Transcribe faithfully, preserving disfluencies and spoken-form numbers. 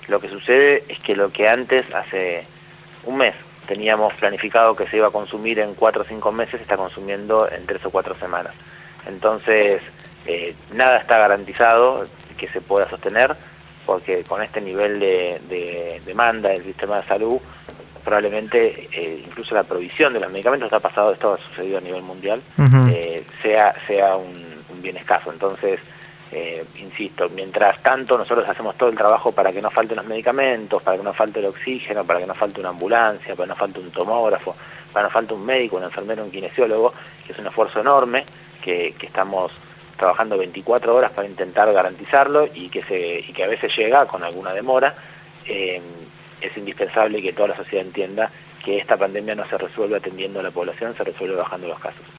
Lo que sucede es que lo que antes, hace un mes, teníamos planificado que se iba a consumir en cuatro o cinco meses, se está consumiendo en tres o cuatro semanas. Entonces, eh, nada está garantizado que se pueda sostener, porque con este nivel de, de demanda del sistema de salud, probablemente eh, incluso la provisión de los medicamentos, está pasado, esto ha sucedido a nivel mundial, uh-huh. eh, sea, sea un, un bien escaso. Entonces, eh, insisto, mientras tanto nosotros hacemos todo el trabajo para que no falten los medicamentos, para que no falte el oxígeno, para que no falte una ambulancia, para que no falte un tomógrafo, para que no falte un médico, un enfermero, un kinesiólogo, que es un esfuerzo enorme, que, que estamos trabajando veinticuatro horas para intentar garantizarlo y que, se, y que a veces llega con alguna demora. Eh, es indispensable que toda la sociedad entienda que esta pandemia no se resuelve atendiendo a la población, se resuelve bajando los casos.